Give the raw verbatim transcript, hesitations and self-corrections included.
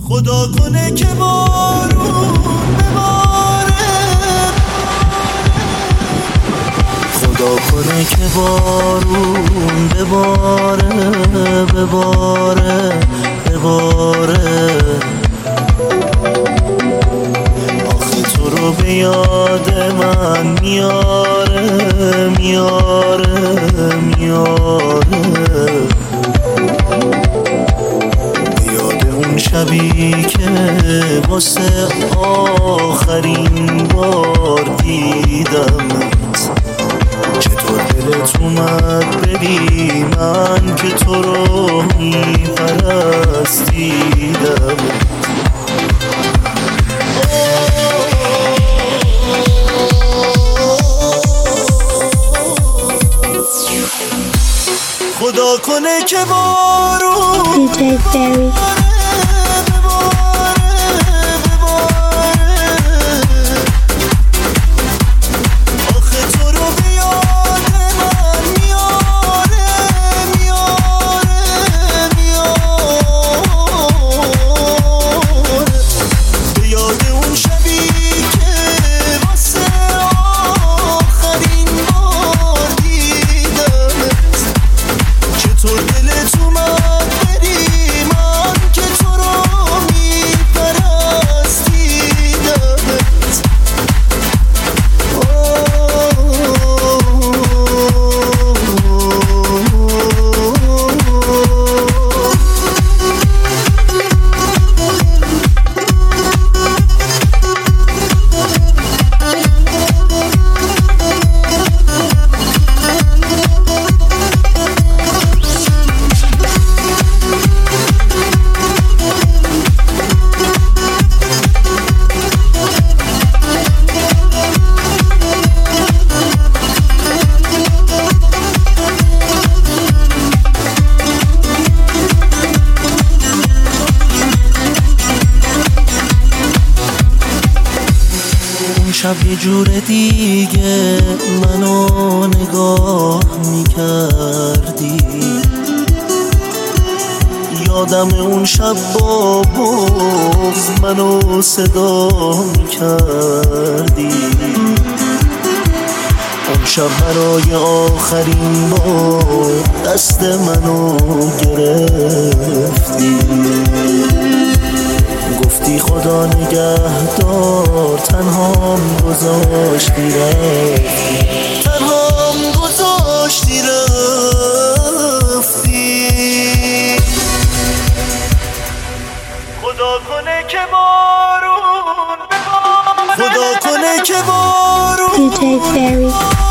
خدا کنه که بارون بباره، خدا کنه که بارون بباره بباره بباره. آخه تو رو به یاد من میاره میاره میاره، شبی که واسه آخرین بار دیدمت، چطور دلت اومد بری من که تو رو میپرستیدم. خدا کنه که بارون دی جی فری شب یه جور دیگه منو نگاه میکردی، یادم اون شب با بغض منو صدا میکردی، اون شب برای آخرین بار دست منو گرفتی، گفتی خدا نگهدار تنهام گذاشتی رفتی، تنهام گذاشتی رفتی. خدا کنه که بارون بباره، خدا کنه که بارون دی جی فری